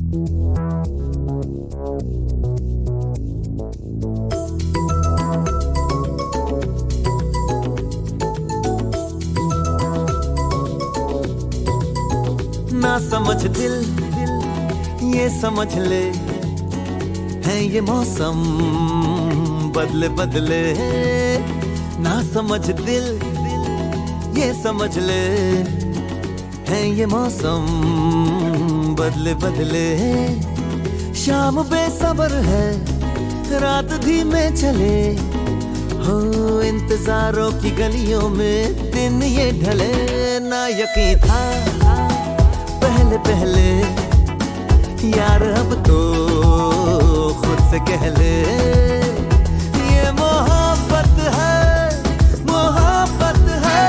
ना समझ दिल ये समझ ले, है ये मौसम बदले बदले। ना समझ दिल ये समझ ले, है ये मौसम बदले बदले। शाम बेसब्र है रात धीमे चले, हो इंतजारों की गलियों में दिन ये ढले। ना यकीन था पहले पहले, यार अब तो खुद से कह ले। ये मोहब्बत है, मोहब्बत है।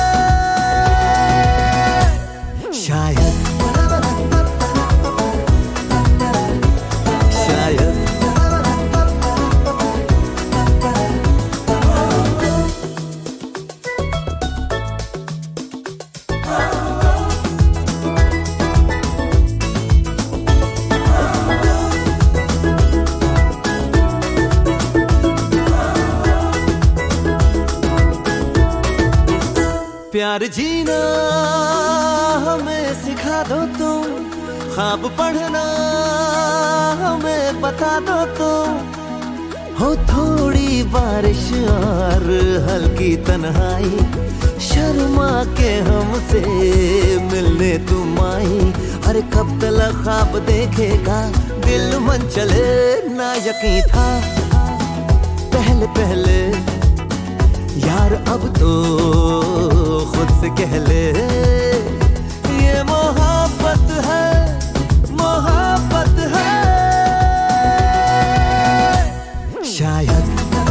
शायद शायद प्यार जीना हमें सिखा दो तुम, ख्वाब पढ़ना हमें बता दो तुम। हो थोड़ी बारिश और हल्की तन्हाई, शर्मा के हमसे मिलने तुम आई। अरे कब तक ख्वाब देखेगा दिल मन चले। ना यकीन था पहले पहले, यार अब तो खुद से कह ले। ये मोहब्बत है, मोहब्बत है। शायद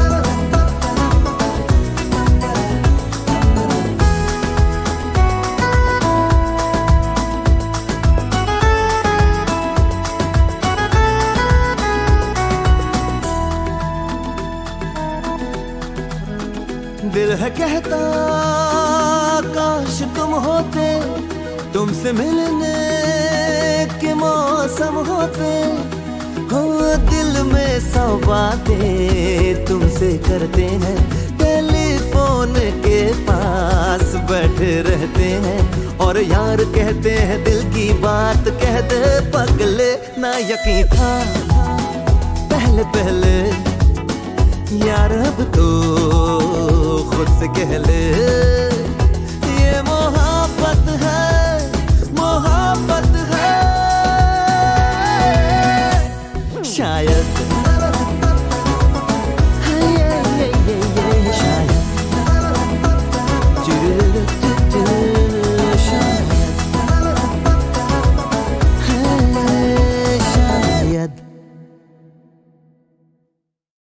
दिल है कहता काश तुम होते, तुमसे मिलने के मौसम होते। हो दिल में सौ बातें तुमसे करते हैं, टेलीफोन के पास बैठे रहते हैं। और यार कहते हैं दिल की बात कह दे पगले। ना यकीन था पहले पहले, यार अब तो खुद से कह ले।